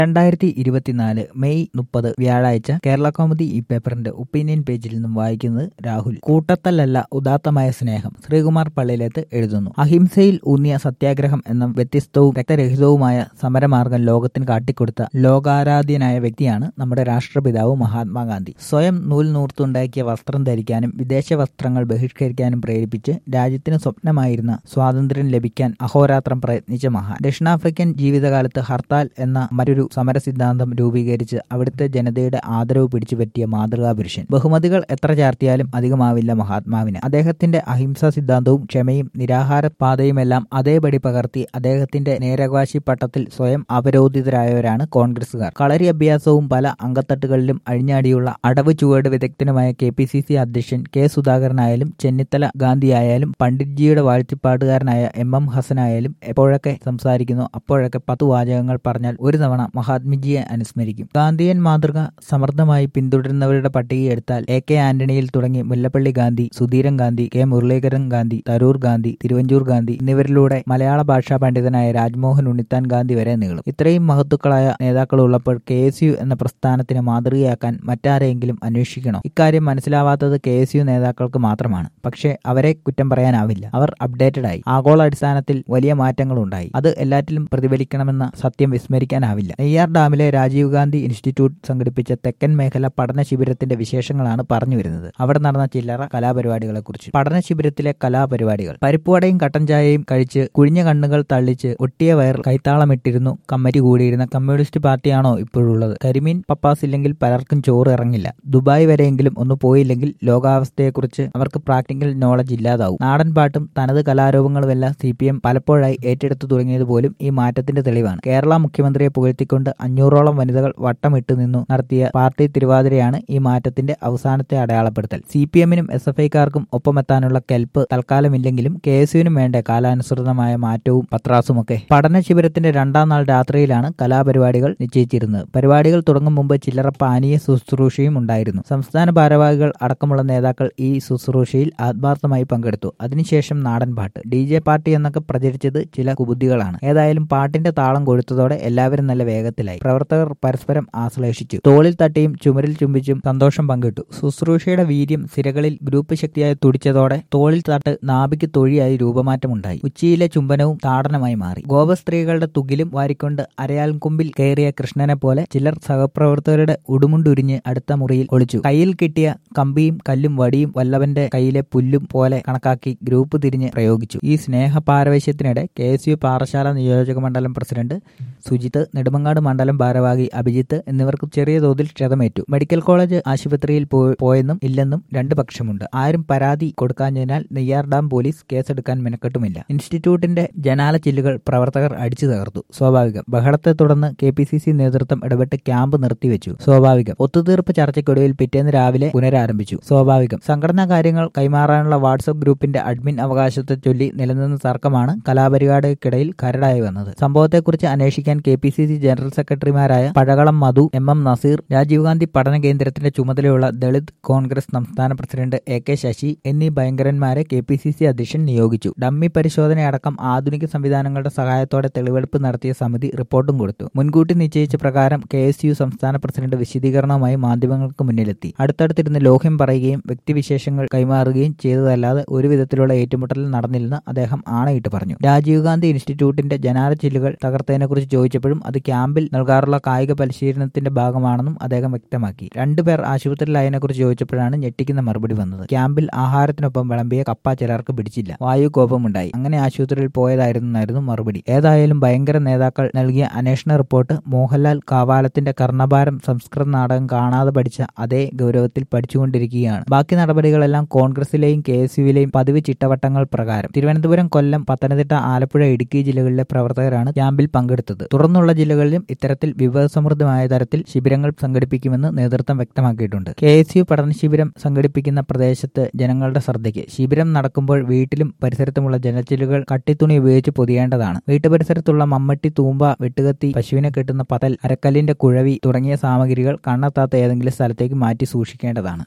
2024 May 30 വ്യാഴാഴ്ച കേരള കൗമുദി ഈ പേപ്പറിന്റെ ഒപ്പീനിയൻ പേജിൽ നിന്നും വായിക്കുന്നത് രാഹുൽ. കൂട്ടത്തല്ലല്ല ഉദാത്തമായ സ്നേഹം. ശ്രീകുമാർ പള്ളിയിലേത്ത് എഴുതുന്നു. അഹിംസയിൽ ഊന്നിയ സത്യാഗ്രഹം എന്ന വ്യത്യസ്തവും രക്തരഹിതവുമായ സമരമാർഗം ലോകത്തിന് കാട്ടിക്കൊടുത്ത ലോകാരാധ്യനായ വ്യക്തിയാണ് നമ്മുടെ രാഷ്ട്രപിതാവ് മഹാത്മാഗാന്ധി. സ്വയം നൂൽ നൂർത്തുണ്ടാക്കിയ വസ്ത്രം ധരിക്കാനും വിദേശ വസ്ത്രങ്ങൾ ബഹിഷ്കരിക്കാനും പ്രേരിപ്പിച്ച് രാജ്യത്തിന് സ്വപ്നമായിരുന്ന സ്വാതന്ത്ര്യം ലഭിക്കാൻ അഹോരാത്രം പ്രയത്നിച്ച മഹാൻ. ദക്ഷിണാഫ്രിക്കൻ ജീവിതകാലത്ത് ഹർത്താൽ എന്ന മറ്റൊരു സമര സിദ്ധാന്തം രൂപീകരിച്ച് അവിടുത്തെ ജനതയുടെ ആദരവ് പിടിച്ചുപറ്റിയ മാതൃകാ പുരുഷൻ. ബഹുമതികൾ എത്ര ചാർത്തിയാലും അധികമാവില്ല മഹാത്മാവിന്. അദ്ദേഹത്തിന്റെ അഹിംസാ സിദ്ധാന്തവും ക്ഷമയും നിരാഹാര പാതയുമെല്ലാം അതേപടി പകർത്തി അദ്ദേഹത്തിന്റെ നേരവാശി പട്ടത്തിൽ സ്വയം അവരോധിതരായവരാണ് കോൺഗ്രസുകാർ. കളരി അഭ്യാസവും പല അങ്കത്തട്ടുകളിലും അഴിഞ്ഞാടിയുള്ള അടവ് ചുവട് വിദഗ്ധനുമായ KPCC അധ്യക്ഷൻ K. സുധാകരനായാലും ചെന്നിത്തല ഗാന്ധിയായാലും പണ്ഡിറ്റ്ജിയുടെ വാഴ്ത്തിപ്പാട്ടുകാരനായ MM ഹസനായാലും എപ്പോഴൊക്കെ സംസാരിക്കുന്നു അപ്പോഴൊക്കെ 10 വാചകങ്ങൾ പറഞ്ഞാൽ ഒരു തവണ മഹാത്മജിയെ അനുസ്മരിക്കും. ഗാന്ധിയൻ മാതൃക സമർത്ഥമായി പിന്തുടരുന്നവരുടെ പട്ടികയെടുത്താൽ AK ആന്റണിയിൽ തുടങ്ങി മുല്ലപ്പള്ളി ഗാന്ധി, സുധീരൻ ഗാന്ധി, K. മുരളീധരൻ ഗാന്ധി, തരൂർ ഗാന്ധി, തിരുവഞ്ചൂർ ഗാന്ധി എന്നിവരിലൂടെ മലയാള ഭാഷാ പണ്ഡിതനായ രാജ്മോഹൻ ഉണ്ണിത്താൻ ഗാന്ധി വരെ നീളും. ഇത്രയും മഹത്തുക്കളായ നേതാക്കളുള്ളപ്പോൾ KSU എന്ന പ്രസ്ഥാനത്തിന് മാതൃകയാക്കാൻ മറ്റാരെങ്കിലും അന്വേഷിക്കണോ? ഇക്കാര്യം മനസ്സിലാവാത്തത് KSU നേതാക്കൾക്ക് മാത്രമാണ്. പക്ഷേ അവരെ കുറ്റം പറയാനാവില്ല. അവർ അപ്ഡേറ്റഡ് ആയി. ആഗോള അടിസ്ഥാനത്തിൽ വലിയ മാറ്റങ്ങളുണ്ടായി. അത് എല്ലാറ്റിലും പ്രതിഫലിക്കണമെന്ന സത്യം വിസ്മരിക്കാനാവില്ല. നെയ്യാർ ഡാമിലെ രാജീവ് ഗാന്ധി ഇൻസ്റ്റിറ്റ്യൂട്ട് സംഘടിപ്പിച്ച തെക്കൻ മേഖല പഠന ശിബിരത്തിന്റെ വിശേഷങ്ങളാണ് പറഞ്ഞു വരുന്നത്. അവിടെ നടന്ന ചില്ലറ കലാപരിപാടികളെ കുറിച്ച്. പഠന ശിബിരത്തിലെ കലാപരിപാടികൾ. പരിപ്പുവടയും കട്ടൻ ചായയും കഴിച്ച് കുഴിഞ്ഞ കണ്ണുകൾ തള്ളിച്ച് ഒട്ടിയ വയർ കൈത്താളമിട്ടിരുന്നു കമ്മിറ്റി കൂടിയിരുന്ന കമ്മ്യൂണിസ്റ്റ് പാർട്ടിയാണോ ഇപ്പോഴുള്ളത്? കരിമീൻ പപ്പാസ് ഇല്ലെങ്കിൽ പലർക്കും ചോറ് ഇറങ്ങില്ല. ദുബായ് വരെയെങ്കിലും ഒന്ന് പോയില്ലെങ്കിൽ ലോകാവസ്ഥയെക്കുറിച്ച് അവർക്ക് പ്രാക്ടിക്കൽ നോളജ് ഇല്ലാതാവും. നാടൻ പാട്ടും തനത് കലാരൂപങ്ങളുമെല്ലാം CPM പലപ്പോഴായി ഏറ്റെടുത്തു തുടങ്ങിയത് പോലും ഈ മാറ്റത്തിന്റെ തെളിവാണ്. കേരള മുഖ്യമന്ത്രിയെ പുകഴ്ത്തിക്കൊണ്ട് 500ഓളം വനിതകൾ വട്ടമിട്ട് നിന്നു നടത്തിയ പാർട്ടി തിരുവാതിരയാണ് ഈ മാറ്റത്തിന്റെ അവസാനത്തെ അടയാളപ്പെടുത്തൽ. CPMനും SFIക്കാർക്കും ഒപ്പമെത്താനുള്ള കെൽപ്പ് തൽക്കാലമില്ലെങ്കിലും KSUവിനും വേണ്ട കാലാനുസൃതമായ മാറ്റവും പത്രാസുമൊക്കെ. പഠന ശിബിരത്തിന്റെ 2ാം നാൾ രാത്രിയിലാണ് കലാപരിപാടികൾ നിശ്ചയിച്ചിരുന്നത്. പരിപാടികൾ തുടങ്ങും മുമ്പ് ചില്ലറ പാനീയ ശുശ്രൂഷയും ഉണ്ടായിരുന്നു. സംസ്ഥാന ഭാരവാഹികൾ അടക്കമുള്ള നേതാക്കൾ ഈ ശുശ്രൂഷയിൽ ആത്മാർത്ഥമായി പങ്കെടുത്തു. അതിനുശേഷം നാടൻ പാട്ട്. DJ പാർട്ടി എന്നൊക്കെ പ്രചരിച്ചത് ചില കുബുദ്ധികളാണ്. ഏതായാലും പാട്ടിന്റെ താളം കൊഴുത്തതോടെ എല്ലാവരും നല്ല വേഗത്തിലായി. പ്രവർത്തകർ പരസ്പരം ആശ്ലേഷിച്ചു. തോളിൽ തട്ടിയും ചുമരിൽ ചുംബിച്ചും സന്തോഷം പങ്കിട്ടു. ശുശ്രൂഷയുടെ വീര്യം സിരകളിൽ ഗ്രൂപ്പ് ശക്തിയായി തുടിച്ചതോടെ തോളിൽ തട്ട് നാഭിക്ക് തൊഴിയായി രൂപമാറ്റമുണ്ടായി. ഉച്ചിയിലെ ചുംബനവും താടനമായി മാറി. ഗോപസ്ത്രീകളുടെ തുകിലും വാരിക്കൊണ്ട് അരയാൽക്കൊമ്പിൽ കയറിയ കൃഷ്ണനെ പോലെ ചിലർ സഹപ്രവർത്തകരുടെ ഉടുമുണ്ടുരിഞ്ഞ് അടുത്ത മുറിയിൽ ഒളിച്ചു. കയ്യിൽ കിട്ടിയ കമ്പിയും കല്ലും വടിയും വല്ലവന്റെ കയ്യിലെ പുല്ലും പോലെ കണക്കാക്കി ഗ്രൂപ്പ് തിരിഞ്ഞ് പ്രയോഗിച്ചു. ഈ സ്നേഹപാരവശ്യത്തിനിടെ KSU പാറശാല നിയോജക മണ്ഡലം പ്രസിഡന്റ് സുജിത്ത്, നെടുമങ്ങാട് മണ്ഡലം ഭാരവാഹി അഭിജിത്ത് എന്നിവർക്ക് ചെറിയ തോതിൽ ക്ഷതമേറ്റു. മെഡിക്കൽ കോളേജ് ആശുപത്രിയിൽ പോയെന്നും ഇല്ലെന്നും 2 പക്ഷമുണ്ട്. ആരും പരാതി കൊടുക്കാഞ്ഞതിനാൽ നെയ്യാർ ഡാം പോലീസ് കേസെടുക്കാൻ മെനക്കെട്ടുമില്ല. ഇൻസ്റ്റിറ്റ്യൂട്ടിന്റെ ജനാല ചില്ലുകൾ പ്രവർത്തകർ അടിച്ചു തകർത്തു. സ്വാഭാവികം. ബഹളത്തെ തുടർന്ന് KPCC നേതൃത്വം ഇടപെട്ട് ക്യാമ്പ് നിർത്തിവെച്ചു. സ്വാഭാവികം. ഒത്തുതീർപ്പ് ചർച്ചയ്ക്കൊടുവിൽ പിറ്റേന്ന് രാവിലെ പുനരാരംഭിച്ചു. സ്വാഭാവികം. സംഘടനാ കാര്യങ്ങൾ കൈമാറാനുള്ള വാട്സ്ആപ്പ് ഗ്രൂപ്പിന്റെ അഡ്മിൻ അവകാശത്തെ ചൊല്ലി നിലനിന്ന തർക്കമാണ് കലാപരിപാടിക്കിടയിൽ കരടായി വന്നത്. സംഭവത്തെക്കുറിച്ച് അന്വേഷിക്കാൻ KPCC ജനറൽ സെക്രട്ടറിമാരായ പഴകളം മധു, MM നസീർ, രാജീവ് ഗാന്ധി പഠന കേന്ദ്രത്തിന്റെ ചുമതലയുള്ള ദളിത് കോൺഗ്രസ് സംസ്ഥാന പ്രസിഡന്റ് AK ശശി എന്നീ ഭയങ്കരന്മാരെ KPCC അധ്യക്ഷൻ നിയോഗിച്ചു. ഡമ്മി പരിശോധനയടക്കം ആധുനിക സംവിധാനങ്ങളുടെ സഹായത്തോടെ തെളിവെടുപ്പ് നടത്തിയ സമിതി റിപ്പോർട്ടും കൊടുത്തു. മുൻകൂട്ടി നിശ്ചയിച്ച പ്രകാരം KSU സംസ്ഥാന പ്രസിഡന്റ് വിശദീകരണവുമായി മാധ്യമങ്ങൾക്ക് മുന്നിലെത്തി. അടുത്തടുത്തിരുന്ന് ലോഹ്യം പറയുകയും വ്യക്തിവിശേഷങ്ങൾ കൈമാറുകയും ചെയ്തതല്ലാതെ ഒരു വിധത്തിലുള്ള ഏറ്റുമുട്ടൽ നടന്നില്ലെന്ന് അദ്ദേഹം ആണയിട്ട് പറഞ്ഞു. രാജീവ് ഗാന്ധി ഇൻസ്റ്റിറ്റ്യൂട്ടിന്റെ ജനാല ചില്ലുകൾ തകർത്തതിനെക്കുറിച്ച് ചോദിച്ചപ്പോഴും അത് ക്യാമ്പിൽ നൽകാറുള്ള കായിക പരിശീലനത്തിന്റെ ഭാഗമാണെന്നും അദ്ദേഹം വ്യക്തമാക്കി. 2 പേർ ആശുപത്രിയിലായതിനെക്കുറിച്ച് ചോദിച്ചപ്പോഴാണ് ഞെട്ടിക്കുന്ന മറുപടി വന്നത്. ക്യാമ്പിൽ ആഹാരത്തിനൊപ്പം വിളമ്പിയ കപ്പ ചിലർക്ക് പിടിച്ചില്ല. വായു കോപമുണ്ടായി. അങ്ങനെ ആശുപത്രിയിൽ പോയതായിരുന്നായിരുന്നു മറുപടി. ഏതായാലും ഭയങ്കര നേതാക്കൾ നൽകിയ അന്വേഷണ റിപ്പോർട്ട് മോഹൻലാൽ കാവാലത്തിന്റെ കർണഭാരം സംസ്കൃത നാടകം കാണാതെ പഠിച്ച അതേ ഗൗരവത്തിൽ പഠിച്ചുകൊണ്ടിരിക്കുകയാണ്. ബാക്കി നടപടികളെല്ലാം കോൺഗ്രസിലെയും KSUവിലെയും പതിവ് ചിട്ടവട്ടങ്ങൾ പ്രകാരം. തിരുവനന്തപുരം, കൊല്ലം, പത്തനംതിട്ട, ആലപ്പുഴ, ഇടുക്കി ജില്ലകളിലെ പ്രവർത്തകരാണ് ക്യാമ്പിൽ പങ്കെടുത്തത്. തുടർന്നുള്ള ജില്ലകളിലും ഇത്തരത്തിൽ വിഭവസമൃദ്ധമായ തരത്തിൽ ശിബിരങ്ങൾ സംഘടിപ്പിക്കുമെന്ന് നേതൃത്വം വ്യക്തമാക്കിയിട്ടുണ്ട്. KSU പഠന ശിബിരം സംഘടിപ്പിക്കുന്ന പ്രദേശത്ത് ജനങ്ങളുടെ ശ്രദ്ധയ്ക്ക്. ശിബിരം നടക്കുമ്പോൾ വീട്ടിലും പരിസരത്തുമുള്ള ജനച്ചില്ലുകൾ കട്ടിത്തുണി ഉപയോഗിച്ച് പൊതിയേണ്ടതാണ്. വീട്ടുപരിസരത്തുള്ള മമ്മട്ടി, തൂമ്പ, വെട്ടുകത്തി, പശുവിനെ കെട്ടുന്ന പതൽ, അരക്കല്ലിന്റെ കുഴവി തുടങ്ങിയ സാമഗ്രികൾ കണ്ണെത്താത്ത ഏതെങ്കിലും സ്ഥലത്തേക്ക് മാറ്റി സൂക്ഷിക്കേണ്ടതാണ്.